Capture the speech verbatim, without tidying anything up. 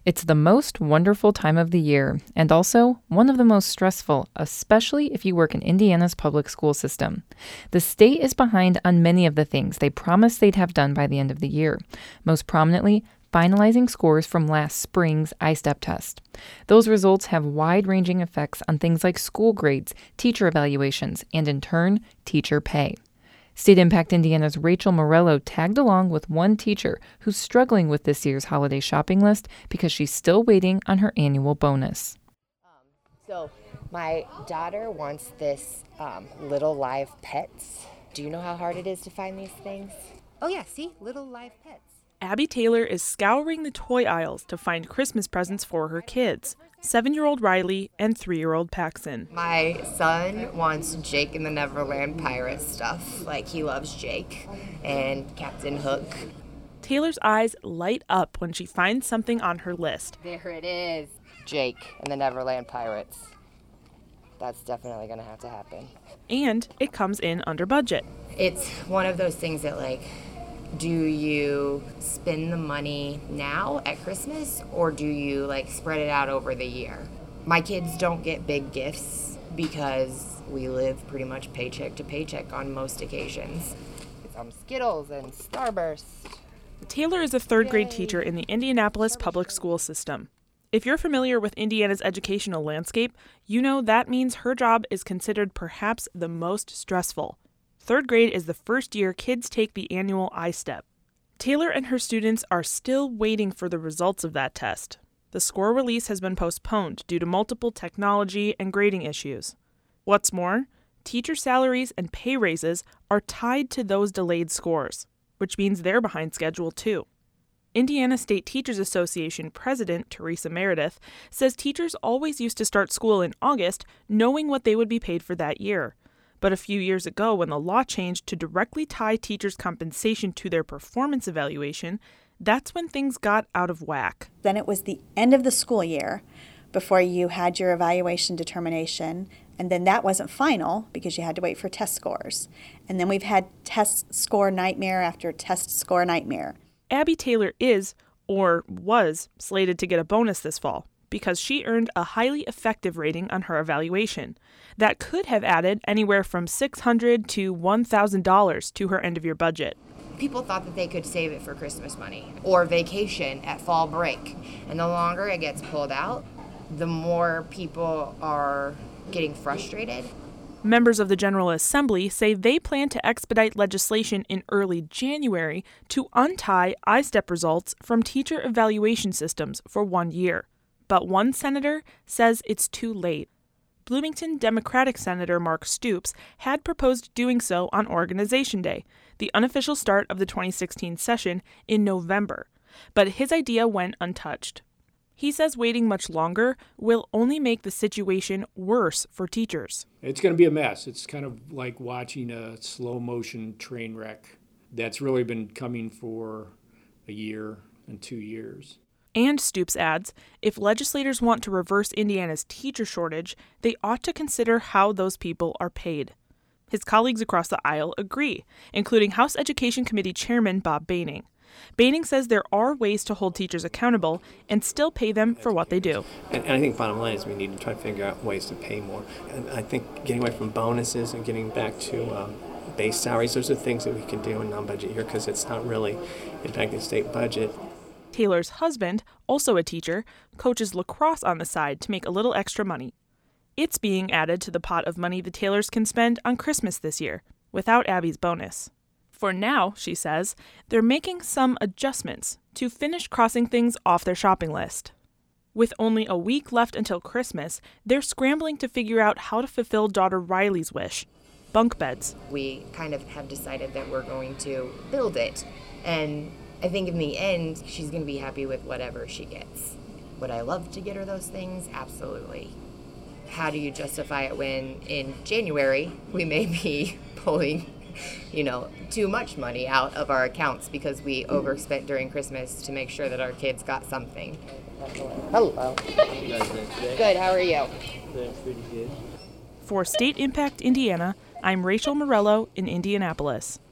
It's the most wonderful time of the year, and also one of the most stressful, especially if you work in Indiana's public school system. The state is behind on many of the things they promised they'd have done by the end of the year, most prominently, finalizing scores from last spring's I STEP test. Those results have wide-ranging effects on things like school grades, teacher evaluations, and in turn, teacher pay. State Impact Indiana's Rachel Morello tagged along with one teacher who's struggling with this year's holiday shopping list because she's still waiting on her annual bonus. Um, so my daughter wants this um, little live pets. Do you know how hard it is to find these things? Oh yeah, see? Little live pets. Abby Taylor is scouring the toy aisles to find Christmas presents for her kids, seven-year-old Riley and three-year-old Paxton. My son wants Jake and the Neverland Pirates stuff. Like, he loves Jake and Captain Hook. Taylor's eyes light up when she finds something on her list. There it is. Jake and the Neverland Pirates. That's definitely going to have to happen. And it comes in under budget. It's one of those things that, like, do you spend the money now at Christmas or do you like spread it out over the year? My kids don't get big gifts because we live pretty much paycheck to paycheck on most occasions. Some Skittles and Starburst. Taylor is a third Yay. grade teacher in the Indianapolis public school system. If you're familiar with Indiana's educational landscape, you know that means her job is considered perhaps the most stressful. Third grade is the first year kids take the annual I STEP. Taylor and her students are still waiting for the results of that test. The score release has been postponed due to multiple technology and grading issues. What's more, teacher salaries and pay raises are tied to those delayed scores, which means they're behind schedule too. Indiana State Teachers Association President Teresa Meredith says teachers always used to start school in August knowing what they would be paid for that year. But a few years ago, when the law changed to directly tie teachers' compensation to their performance evaluation, that's when things got out of whack. Then it was the end of the school year before you had your evaluation determination, and then that wasn't final because you had to wait for test scores. And then we've had test score nightmare after test score nightmare. Abby Taylor is, or was, slated to get a bonus this fall, because she earned a highly effective rating on her evaluation. That could have added anywhere from six hundred dollars to one thousand dollars to her end-of-year budget. People thought that they could save it for Christmas money or vacation at fall break. And the longer it gets pulled out, the more people are getting frustrated. Members of the General Assembly say they plan to expedite legislation in early January to untie I STEP results from teacher evaluation systems for one year. But one senator says it's too late. Bloomington Democratic Senator Mark Stoops had proposed doing so on Organization Day, the unofficial start of the twenty sixteen session in November, but his idea went untouched. He says waiting much longer will only make the situation worse for teachers. It's going to be a mess. It's kind of like watching a slow-motion train wreck that's really been coming for a year and two years. And Stoops adds, if legislators want to reverse Indiana's teacher shortage, they ought to consider how those people are paid. His colleagues across the aisle agree, including House Education Committee Chairman Bob Boehning. Boehning says there are ways to hold teachers accountable and still pay them for what they do. And, and I think bottom line is we need to try to figure out ways to pay more. And I think getting away from bonuses and getting back to um, base salaries, those are things that we can do in non-budget year because it's not really impacting the state budget. Taylor's husband, also a teacher, coaches lacrosse on the side to make a little extra money. It's being added to the pot of money the Taylors can spend on Christmas this year, without Abby's bonus. For now, she says, they're making some adjustments to finish crossing things off their shopping list. With only a week left until Christmas, they're scrambling to figure out how to fulfill daughter Riley's wish, bunk beds. We kind of have decided that we're going to build it, and I think in the end, she's going to be happy with whatever she gets. Would I love to get her those things? Absolutely. How do you justify it when in January we may be pulling, you know, too much money out of our accounts because we overspent during Christmas to make sure that our kids got something? Hello. How you guys doing today? Good, how are you? Doing pretty good. For State Impact Indiana, I'm Rachel Morello in Indianapolis.